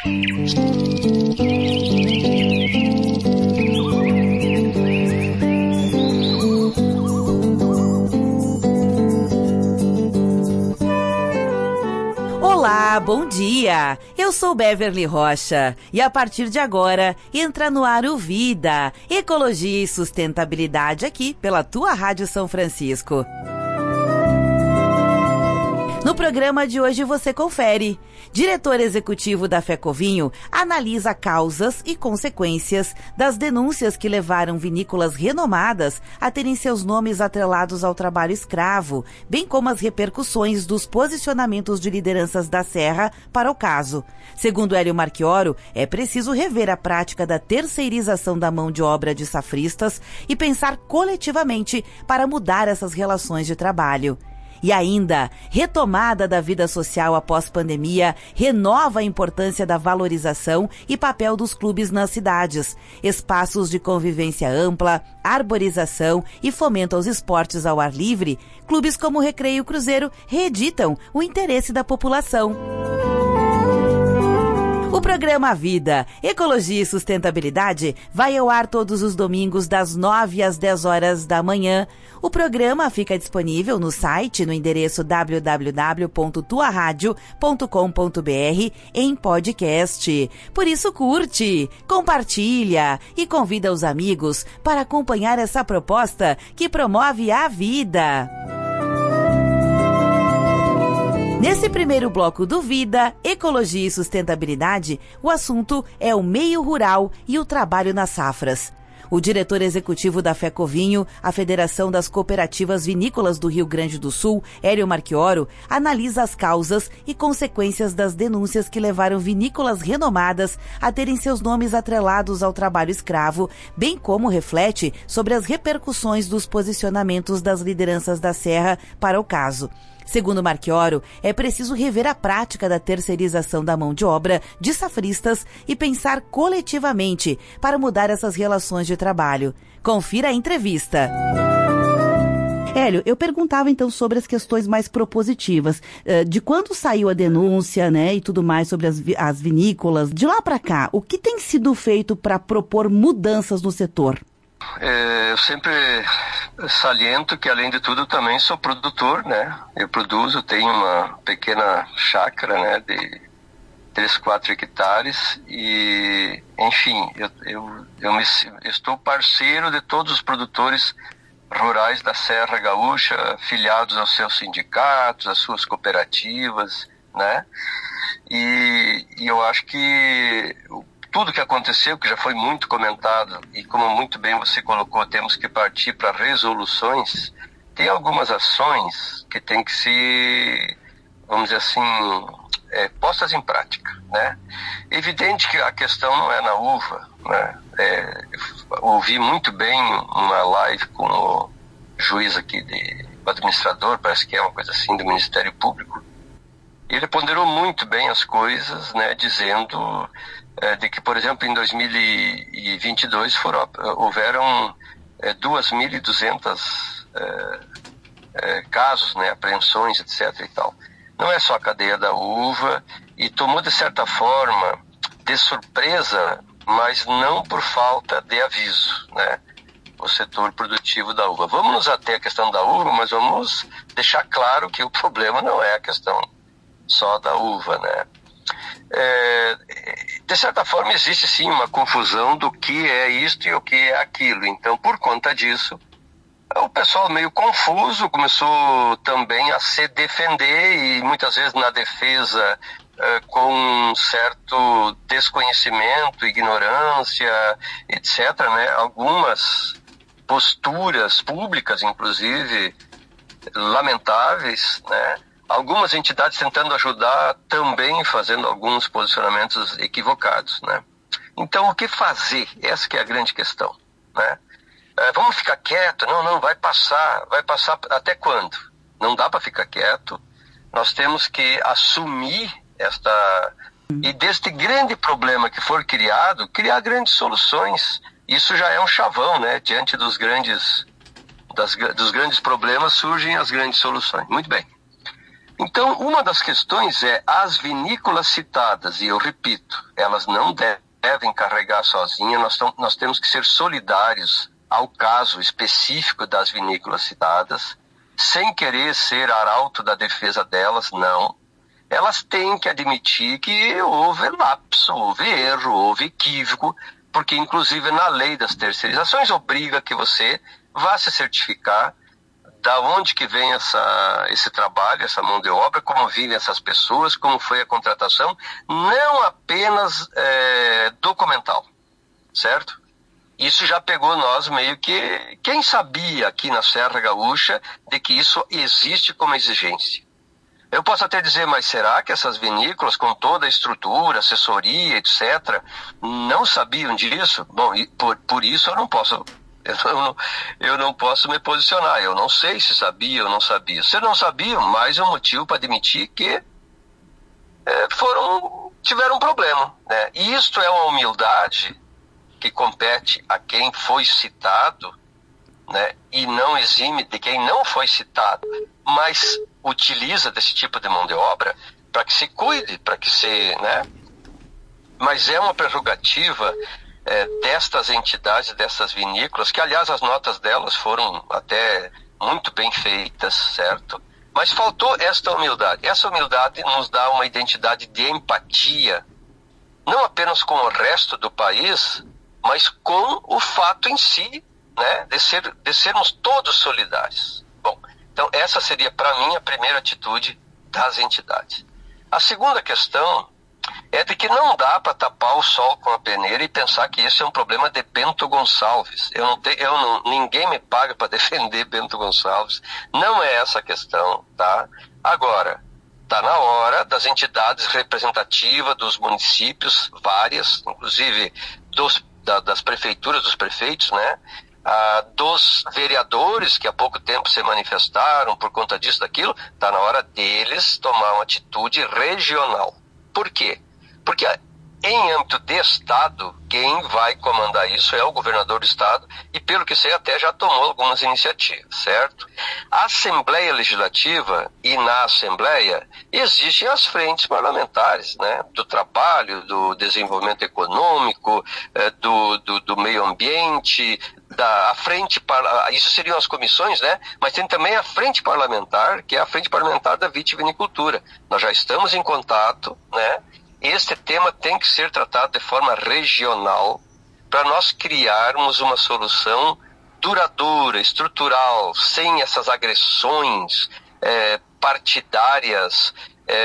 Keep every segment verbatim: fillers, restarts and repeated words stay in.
Olá, bom dia! Eu sou Beverly Rocha e a partir de agora entra no ar o Vida, Ecologia e Sustentabilidade aqui pela tua Rádio São Francisco. No programa de hoje você confere. Diretor executivo da FECOVINHO analisa causas e consequências das denúncias que levaram vinícolas renomadas a terem seus nomes atrelados ao trabalho escravo, bem como as repercussões dos posicionamentos de lideranças da Serra para o caso. Segundo Hélio Marchioro, é preciso rever a prática da terceirização da mão de obra de safristas e pensar coletivamente para mudar essas relações de trabalho. E ainda, retomada da vida social após pandemia renova a importância da valorização e papel dos clubes nas cidades, espaços de convivência ampla, arborização e fomento aos esportes ao ar livre. Clubes como o Recreio Cruzeiro reeditam o interesse da população. O programa Vida, Ecologia e Sustentabilidade vai ao ar todos os domingos das nove às dez horas da manhã. O programa fica disponível no site no endereço w w w ponto tua radio ponto com ponto b r em podcast. Por isso curte, compartilha e convida os amigos para acompanhar essa proposta que promove a vida. Nesse primeiro bloco do Vida, Ecologia e Sustentabilidade, o assunto é o meio rural e o trabalho nas safras. O diretor executivo da FECOVINHO, a Federação das Cooperativas Vinícolas do Rio Grande do Sul, Hélio Marchioro, analisa as causas e consequências das denúncias que levaram vinícolas renomadas a terem seus nomes atrelados ao trabalho escravo, bem como reflete sobre as repercussões dos posicionamentos das lideranças da Serra para o caso. Segundo Marchioro, é preciso rever a prática da terceirização da mão de obra de safristas e pensar coletivamente para mudar essas relações de trabalho. Confira a entrevista. Hélio, eu perguntava então sobre as questões mais propositivas. De quando saiu a denúncia, né, e tudo mais sobre as, vi- as vinícolas, de lá para cá, o que tem sido feito para propor mudanças no setor? É, eu sempre saliento que, além de tudo, também sou produtor, né? Eu produzo, tenho uma pequena chácara, né, de três, quatro hectares e, enfim, eu, eu, eu, me, eu estou parceiro de todos os produtores rurais da Serra Gaúcha, filiados aos seus sindicatos, às suas cooperativas, né? E, e eu acho que tudo que aconteceu, que já foi muito comentado, e como muito bem você colocou, temos que partir para resoluções, tem algumas ações que tem que ser, vamos dizer assim, é, postas em prática, né? Evidente que a questão não é na uva, né? É, ouvi muito bem uma live com o juiz aqui, de, o administrador, parece que é uma coisa assim, do Ministério Público. Ele ponderou muito bem as coisas, né, dizendo é, de que, por exemplo, em dois mil e vinte e dois foram, houveram é, dois mil e duzentos é, é, casos, né, apreensões, etc e tal. Não é só a cadeia da uva, e tomou de certa forma de surpresa, mas não por falta de aviso, né, o setor produtivo da uva. Vamos nos ater à questão da uva, mas vamos deixar claro que o problema não é a questão só da uva, né? É, de certa forma existe sim uma confusão do que é isto e o que é aquilo. Então, por conta disso, o pessoal meio confuso começou também a se defender, e muitas vezes na defesa é, com um certo desconhecimento, ignorância, etc, né? Algumas posturas públicas, inclusive, lamentáveis, né? Algumas entidades tentando ajudar, também fazendo alguns posicionamentos equivocados, né? Então, o que fazer? Essa que é a grande questão, né? É, vamos ficar quieto? Não, não, vai passar. Vai passar até quando? Não dá para ficar quieto. Nós temos que assumir esta... E deste grande problema que for criado, criar grandes soluções. Isso já é um chavão, né? Diante dos grandes, das, dos grandes problemas surgem as grandes soluções. Muito bem. Então, uma das questões é as vinícolas citadas, e eu repito, elas não devem carregar sozinhas, nós, tam, nós temos que ser solidários ao caso específico das vinícolas citadas, sem querer ser arauto da defesa delas, não. Elas têm que admitir que houve lapso, houve erro, houve equívoco, porque inclusive na lei das terceirizações obriga que você vá se certificar da onde que vem essa, esse trabalho, essa mão de obra, como vivem essas pessoas, como foi a contratação, não apenas é, documental, certo? Isso já pegou nós meio que, quem sabia aqui na Serra Gaúcha de que isso existe como exigência? Eu posso até dizer, mas será que essas vinícolas, com toda a estrutura, assessoria, etcétera, não sabiam disso? Bom, por, por isso eu não posso... Eu não, eu não posso me posicionar, eu não sei se sabia ou não sabia. Se não sabia, mais um motivo para admitir que é, foram, tiveram um problema, né? E isto é uma humildade que compete a quem foi citado, né? E não exime de quem não foi citado, mas utiliza desse tipo de mão de obra para que se cuide, para que se, né? Mas é uma prerrogativa É, destas entidades, dessas vinícolas, que aliás as notas delas foram até muito bem feitas, certo? Mas faltou esta humildade. Essa humildade nos dá uma identidade de empatia, não apenas com o resto do país, mas com o fato em si, né? De, ser, de sermos todos solidários. Bom, então essa seria para mim a primeira atitude das entidades. A segunda questão é de que não dá para tapar o sol com a peneira e pensar que isso é um problema de Bento Gonçalves. Eu não tenho, eu não, ninguém me paga para defender Bento Gonçalves. Não é essa a questão, tá? Agora, está na hora das entidades representativas dos municípios, várias, inclusive dos, da, das prefeituras, dos prefeitos, né? Ah, dos vereadores que há pouco tempo se manifestaram por conta disso, daquilo, está na hora deles tomar uma atitude regional. Por quê? Porque em âmbito de Estado, quem vai comandar isso é o governador do Estado e, pelo que sei, até já tomou algumas iniciativas, certo? A Assembleia Legislativa e na Assembleia existem as frentes parlamentares, né? Do trabalho, do desenvolvimento econômico, do, do, do meio ambiente, da a frente, isso seriam as comissões, né? Mas tem também a frente parlamentar, que é a frente parlamentar da vitivinicultura. Nós já estamos em contato, né? Este tema tem que ser tratado de forma regional para nós criarmos uma solução duradoura, estrutural, sem essas agressões é, partidárias,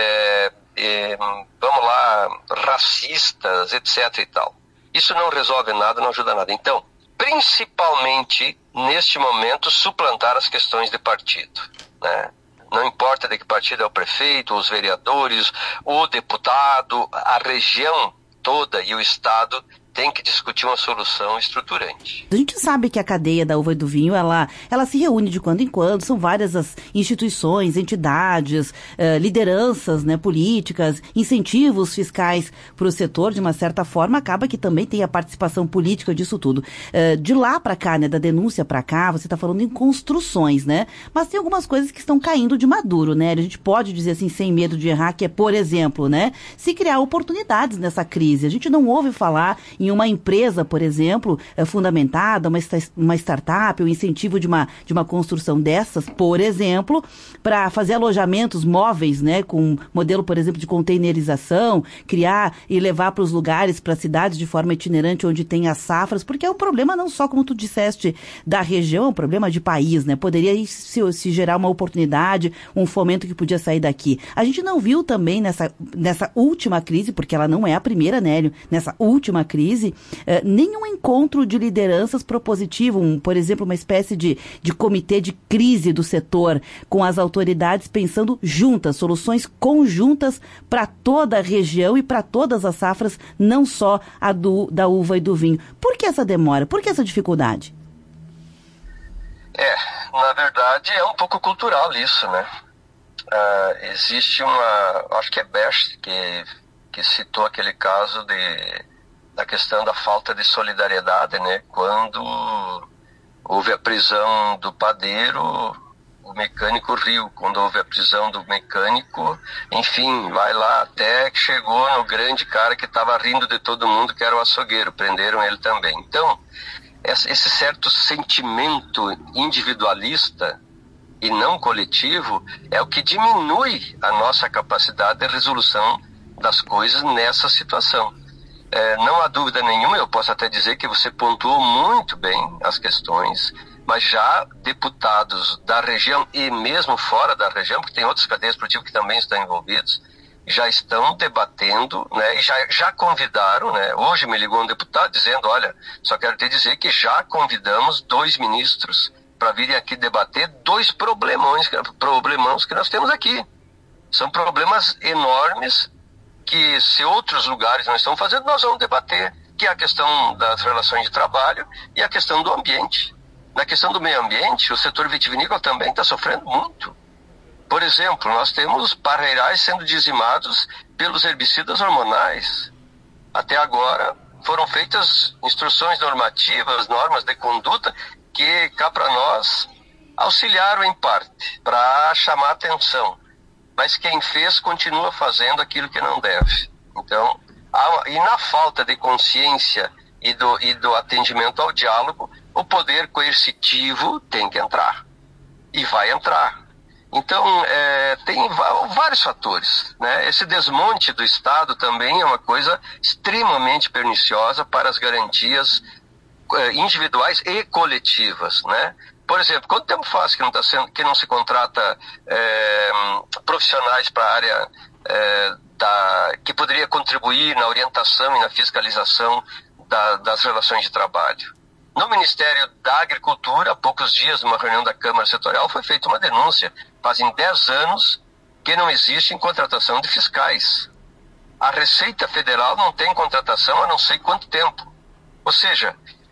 é, é, vamos lá, racistas, etc e tal. Isso não resolve nada, não ajuda nada. Então, principalmente, neste momento, suplantar as questões de partido, né? Não importa de que partido é o prefeito, os vereadores, o deputado, a região toda e o Estado tem que discutir uma solução estruturante. A gente sabe que a cadeia da uva e do vinho, ela, ela se reúne de quando em quando, são várias as instituições, entidades, eh, lideranças, né, políticas, incentivos fiscais para o setor, de uma certa forma, acaba que também tem a participação política disso tudo. Eh, de lá para cá, né, da denúncia para cá, você está falando em construções, né, mas tem algumas coisas que estão caindo de maduro, né, a gente pode dizer assim, sem medo de errar, que é, por exemplo, né, se criar oportunidades nessa crise. A gente não ouve falar em uma empresa, por exemplo, é, fundamentada, uma, uma startup, o incentivo de uma, de uma construção dessas, por exemplo, para fazer alojamentos móveis, né, com modelo, por exemplo, de containerização, criar e levar para os lugares, para as cidades de forma itinerante, onde tem as safras, porque é um problema não só, como tu disseste, da região, é um problema de país, né, poderia se, se gerar uma oportunidade, um fomento que podia sair daqui. A gente não viu também nessa, nessa última crise, porque ela não é a primeira, Nélio, nessa última crise, Uh, nenhum encontro de lideranças propositivo, um, por exemplo, uma espécie de, de comitê de crise do setor, com as autoridades pensando juntas, soluções conjuntas para toda a região e para todas as safras, não só a do, da uva e do vinho. Por que essa demora? Por que essa dificuldade? É, na verdade é um pouco cultural isso, né? Uh, existe uma, acho que é Best que, que citou aquele caso de da questão da falta de solidariedade, né? Quando houve a prisão do padeiro, o mecânico Rio, quando houve a prisão do mecânico, enfim, vai lá até que chegou no grande cara que estava rindo de todo mundo, que era o açougueiro, prenderam ele também. Então, esse certo sentimento individualista e não coletivo é o que diminui a nossa capacidade de resolução das coisas nessa situação. É, não há dúvida nenhuma, eu posso até dizer que você pontuou muito bem as questões, mas já deputados da região e mesmo fora da região, porque tem outras cadeias produtivas que também estão envolvidos, já estão debatendo, né, e já, já convidaram, né, hoje me ligou um deputado dizendo, olha, só quero te dizer que já convidamos dois ministros para virem aqui debater dois problemões, problemões que nós temos aqui. São problemas enormes que se outros lugares não estão fazendo, nós vamos debater, que é a questão das relações de trabalho e a questão do ambiente. Na questão do meio ambiente, o setor vitivinícola também está sofrendo muito. Por exemplo, nós temos parreirais sendo dizimados pelos herbicidas hormonais. Até agora foram feitas instruções normativas, normas de conduta, que cá para nós auxiliaram em parte, para chamar atenção. Mas quem fez continua fazendo aquilo que não deve. Então, há, e na falta de consciência e do, e do atendimento ao diálogo, o poder coercitivo tem que entrar. E vai entrar. Então, é, tem vários fatores, né? Esse desmonte do Estado também é uma coisa extremamente perniciosa para as garantias é, individuais e coletivas, né? Por exemplo, quanto tempo faz que não, tá sendo, que não se contrata é, profissionais para a área é, da, que poderia contribuir na orientação e na fiscalização da, das relações de trabalho? No Ministério da Agricultura, há poucos dias, numa reunião da Câmara Setorial, foi feita uma denúncia. Fazem dez anos que não existe contratação de fiscais. A Receita Federal não tem contratação há não sei quanto tempo. Ou seja,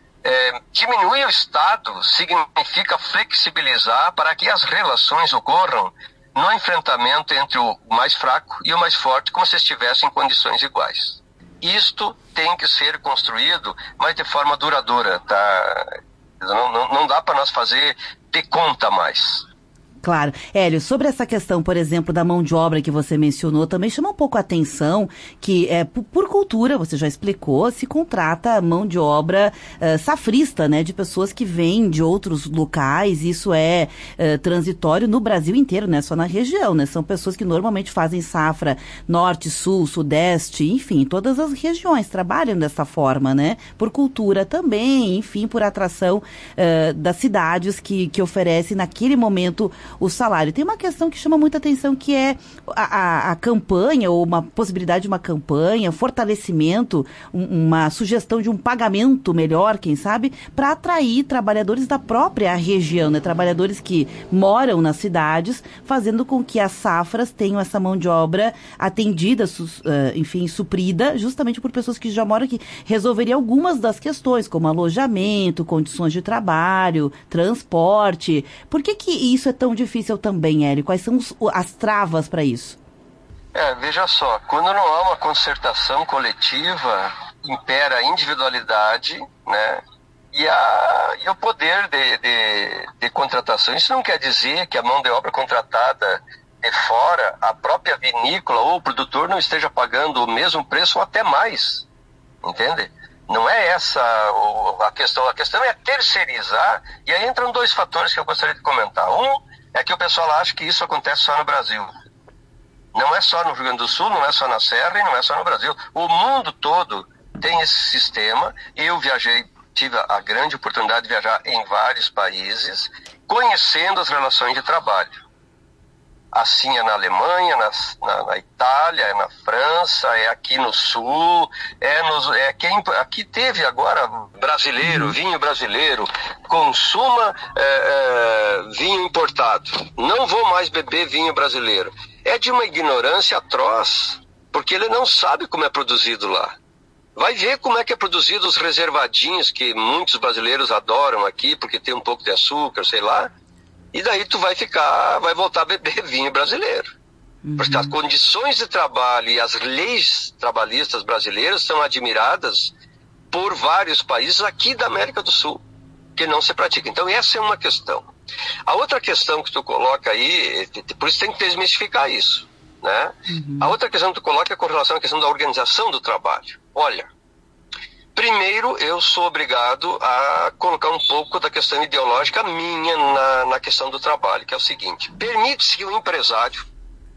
É, diminuir o Estado significa flexibilizar para que as relações ocorram no enfrentamento entre o mais fraco e o mais forte, como se estivessem em condições iguais. Isto tem que ser construído, mas de forma duradoura, tá? Não, não, não dá para nós fazer de conta mais. Claro. Hélio, sobre essa questão, por exemplo, da mão de obra que você mencionou, também chama um pouco a atenção que, é, por, por cultura, você já explicou, se contrata mão de obra uh, safrista, né, de pessoas que vêm de outros locais. Isso é uh, transitório no Brasil inteiro, não é só na região, né? São pessoas que normalmente fazem safra norte, sul, sudeste, enfim, todas as regiões trabalham dessa forma, né? Por cultura também, enfim, por atração uh, das cidades que, que oferecem naquele momento o salário. Tem uma questão que chama muita atenção, que é a, a, a campanha, ou uma possibilidade de uma campanha, fortalecimento, um, uma sugestão de um pagamento melhor, quem sabe, para atrair trabalhadores da própria região, né? Trabalhadores que moram nas cidades, fazendo com que as safras tenham essa mão de obra atendida, su, uh, enfim, suprida, justamente por pessoas que já moram aqui. Resolveria algumas das questões, como alojamento, condições de trabalho, transporte. Por que que isso é tão difícil? difícil também, Hélio? Quais são os, as travas para isso? É, veja só, quando não há uma concertação coletiva, impera a individualidade, né, e, a, e o poder de, de, de contratação. Isso não quer dizer que a mão de obra contratada de fora, a própria vinícola ou o produtor não esteja pagando o mesmo preço ou até mais, entende? Não é essa a questão, a questão é terceirizar, e aí entram dois fatores que eu gostaria de comentar. Um é que o pessoal acha que isso acontece só no Brasil. Não é só no Rio Grande do Sul, não é só na Serra e não é só no Brasil. O mundo todo tem esse sistema. Eu viajei, tive a grande oportunidade de viajar em vários países, conhecendo as relações de trabalho. Assim é na Alemanha, na, na, na Itália, é na França, é aqui no Sul, é, nos, é quem, aqui teve agora brasileiro, vinho brasileiro, consuma é, é, vinho importado. Não vou mais beber vinho brasileiro. É de uma ignorância atroz, porque ele não sabe como é produzido lá. Vai ver como é que é produzido os reservadinhos, que muitos brasileiros adoram aqui, porque tem um pouco de açúcar, sei lá. E daí tu vai ficar, vai voltar a beber vinho brasileiro. Uhum. Porque as condições de trabalho e as leis trabalhistas brasileiras são admiradas por vários países aqui da América do Sul, que não se pratica. Então essa é uma questão. A outra questão que tu coloca aí, por isso tem que desmistificar isso, né? Uhum. A outra questão que tu coloca é com relação à questão da organização do trabalho. Olha, primeiro eu sou obrigado a colocar um pouco da questão ideológica minha na, na questão do trabalho, que é o seguinte: permite-se que o empresário,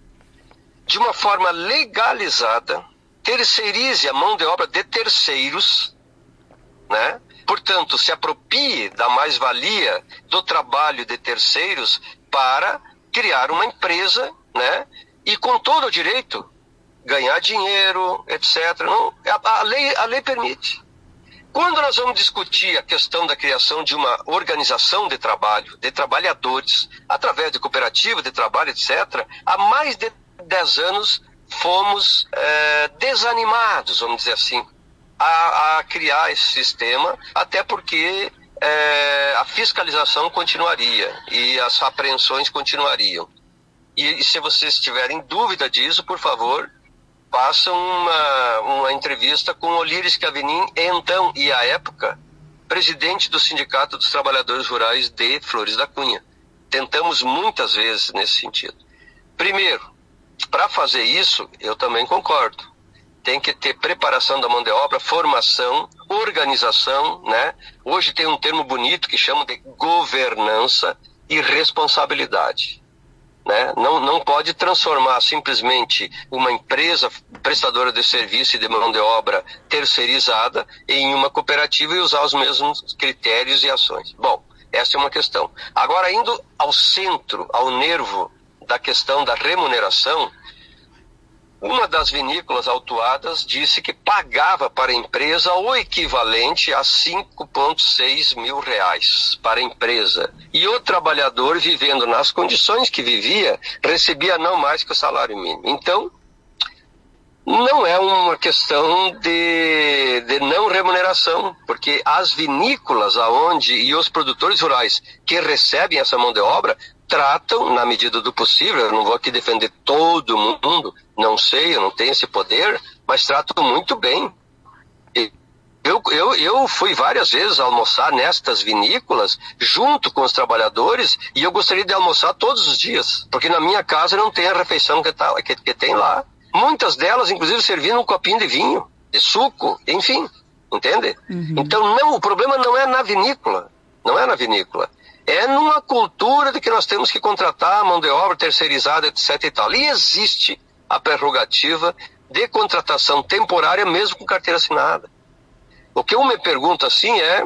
de uma forma legalizada, terceirize a mão de obra de terceiros, né? Portanto, se aproprie da mais-valia do trabalho de terceiros para criar uma empresa, né? E com todo o direito, ganhar dinheiro, etcétera. Não, a, a, lei, a lei permite. Quando nós vamos discutir a questão da criação de uma organização de trabalho, de trabalhadores, através de cooperativa de trabalho, etcétera, há mais de dez anos fomos é, desanimados, vamos dizer assim, A, a criar esse sistema, até porque é, a fiscalização continuaria e as apreensões continuariam. E, e se vocês tiverem dúvida disso, por favor, façam uma, uma entrevista com Olíris Cavinin, então e à época, presidente do Sindicato dos Trabalhadores Rurais de Flores da Cunha. Tentamos muitas vezes nesse sentido. Primeiro, para fazer isso, eu também concordo. Tem que ter preparação da mão de obra, formação, organização, né? Hoje tem um termo bonito que chama de governança e responsabilidade, né? Não, não pode transformar simplesmente uma empresa prestadora de serviço e de mão de obra terceirizada em uma cooperativa e usar os mesmos critérios e ações. Bom, essa é uma questão. Agora, indo ao centro, ao nervo da questão da remuneração, uma das vinícolas autuadas disse que pagava para a empresa o equivalente a cinco vírgula seis mil reais para a empresa. E o trabalhador, vivendo nas condições que vivia, recebia não mais que o salário mínimo. Então, não é uma questão de, de não remuneração, porque as vinícolas aonde, e os produtores rurais que recebem essa mão de obra tratam, na medida do possível, eu não vou aqui defender todo mundo, não sei, eu não tenho esse poder, mas tratam muito bem. Eu, eu, eu fui várias vezes almoçar nestas vinícolas, junto com os trabalhadores, e eu gostaria de almoçar todos os dias, porque na minha casa não tem a refeição que, tá, que, que tem lá. Muitas delas, inclusive, servindo um copinho de vinho, de suco, enfim, entende? Uhum. Então, não, o problema não é na vinícola, não é na vinícola. É numa cultura de que nós temos que contratar mão de obra terceirizada, etc e tal. E existe a prerrogativa de contratação temporária mesmo com carteira assinada. O que eu me pergunto assim é,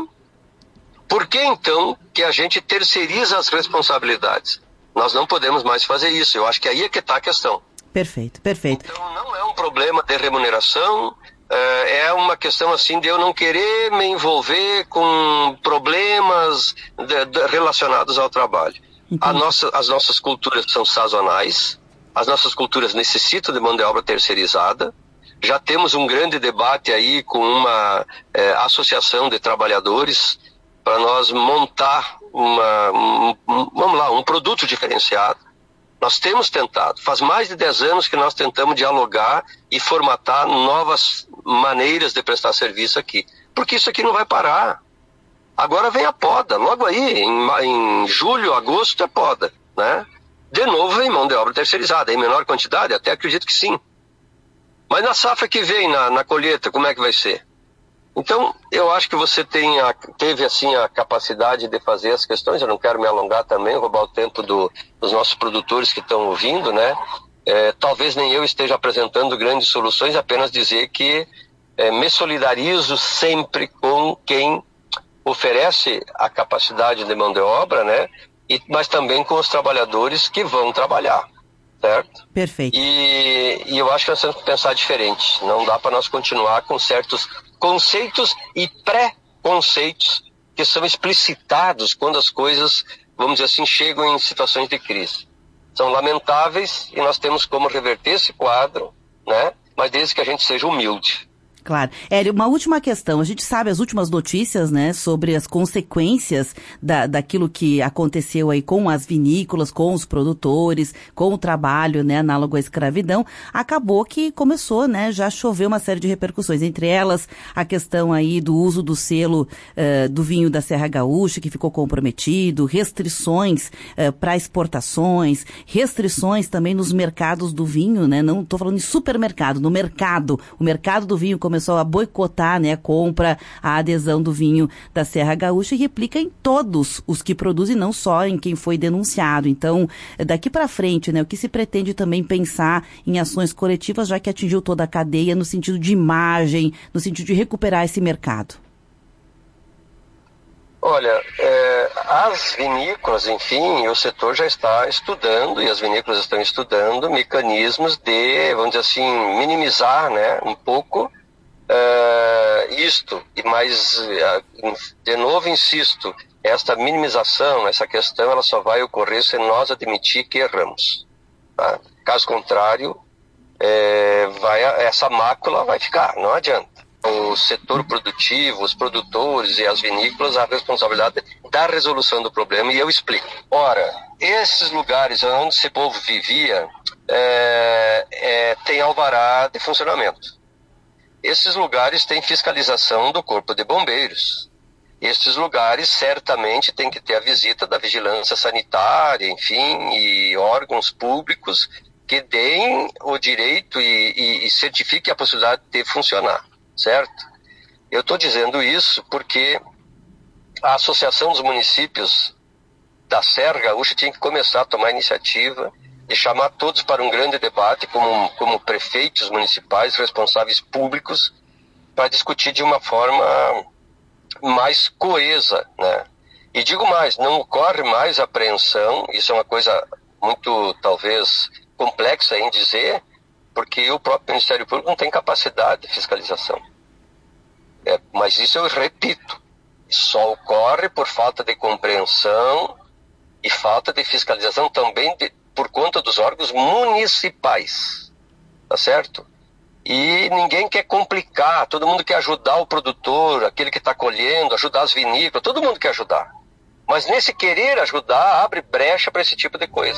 por que então que a gente terceiriza as responsabilidades? Nós não podemos mais fazer isso. Eu acho que aí é que está a questão. Perfeito, perfeito. Então não é um problema de remuneração, é uma questão assim de eu não querer me envolver com problemas de, de, relacionados ao trabalho. A nossa, as nossas culturas são sazonais, as nossas culturas necessitam de mão de obra terceirizada. Já temos um grande debate aí com uma é, associação de trabalhadores para nós montar uma, um, um, vamos lá, um produto diferenciado. Nós temos tentado, faz mais de dez anos que nós tentamos dialogar e formatar novas maneiras de prestar serviço aqui. Porque isso aqui não vai parar. Agora vem a poda, logo aí, em, em julho, agosto é poda, né? De novo vem mão de obra terceirizada, em menor quantidade, até acredito que sim. Mas na safra que vem, na, na colheita, como é que vai ser? Então, eu acho que você tem a, teve assim a capacidade de fazer as questões. Eu não quero me alongar também, roubar o tempo do, dos nossos produtores que estão ouvindo, né? É, talvez nem eu esteja apresentando grandes soluções, apenas dizer que é, me solidarizo sempre com quem oferece a capacidade de mão de obra, né? E, mas também com os trabalhadores que vão trabalhar, certo? Perfeito. E, e eu acho que nós temos que pensar diferente. Não dá para nós continuar com certos conceitos e pré-conceitos que são explicitados quando as coisas, vamos dizer assim, chegam em situações de crise. São lamentáveis e nós temos como reverter esse quadro, né? Mas desde que a gente seja humilde. Claro. Hélio, uma última questão. A gente sabe as últimas notícias, né, sobre as consequências da, daquilo que aconteceu aí com as vinícolas, com os produtores, com o trabalho, né, análogo à escravidão. Acabou que começou, né, já choveu uma série de repercussões. Entre elas, a questão aí do uso do selo uh, do vinho da Serra Gaúcha, que ficou comprometido, restrições uh, para exportações, restrições também nos mercados do vinho, né, não estou falando em supermercado, no mercado. O mercado do vinho começou a boicotar, né, a compra, a adesão do vinho da Serra Gaúcha e replica em todos os que produzem, não só em quem foi denunciado. Então, daqui para frente, né, o que se pretende também pensar em ações coletivas, já que atingiu toda a cadeia no sentido de imagem, no sentido de recuperar esse mercado? Olha, é, as vinícolas, enfim, o setor já está estudando, e as vinícolas estão estudando mecanismos de, vamos dizer assim, minimizar, né, um pouco Uh, isto, e mais, uh, de novo insisto, esta minimização, essa questão, ela só vai ocorrer se nós admitir que erramos. Tá? Caso contrário, é, vai, essa mácula vai ficar, não adianta. O setor produtivo, os produtores e as vinícolas, a responsabilidade da resolução do problema, e eu explico. Ora, esses lugares onde esse povo vivia, é, é, tem alvará de funcionamento. Esses lugares têm fiscalização do Corpo de Bombeiros. Esses lugares certamente têm que ter a visita da vigilância sanitária, enfim, e órgãos públicos que deem o direito e, e, e certifiquem a possibilidade de funcionar, certo? Eu estou dizendo isso porque a Associação dos Municípios da Serra Gaúcha tinha que começar a tomar iniciativa e chamar todos para um grande debate, como, como prefeitos municipais, responsáveis públicos, para discutir de uma forma mais coesa, né? E digo mais, não ocorre mais apreensão, isso é uma coisa muito, talvez, complexa em dizer, porque o próprio Ministério Público não tem capacidade de fiscalização. É, mas isso eu repito, só ocorre por falta de compreensão e falta de fiscalização também de por conta dos órgãos municipais, tá certo? E ninguém quer complicar, todo mundo quer ajudar o produtor, aquele que está colhendo, ajudar as vinícolas, todo mundo quer ajudar. Mas nesse querer ajudar, abre brecha para esse tipo de coisa.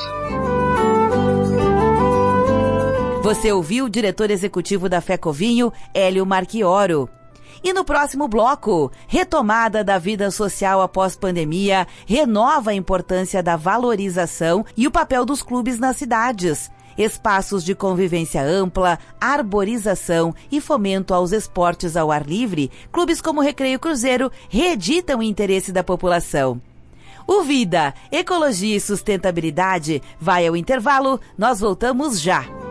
Você ouviu o diretor executivo da FECOVINHO, Hélio Marchioro. E no próximo bloco, retomada da vida social após pandemia, renova a importância da valorização e o papel dos clubes nas cidades. Espaços de convivência ampla, arborização e fomento aos esportes ao ar livre, clubes como Recreio Cruzeiro reeditam o interesse da população. O Vida, Ecologia e Sustentabilidade vai ao intervalo, nós voltamos já.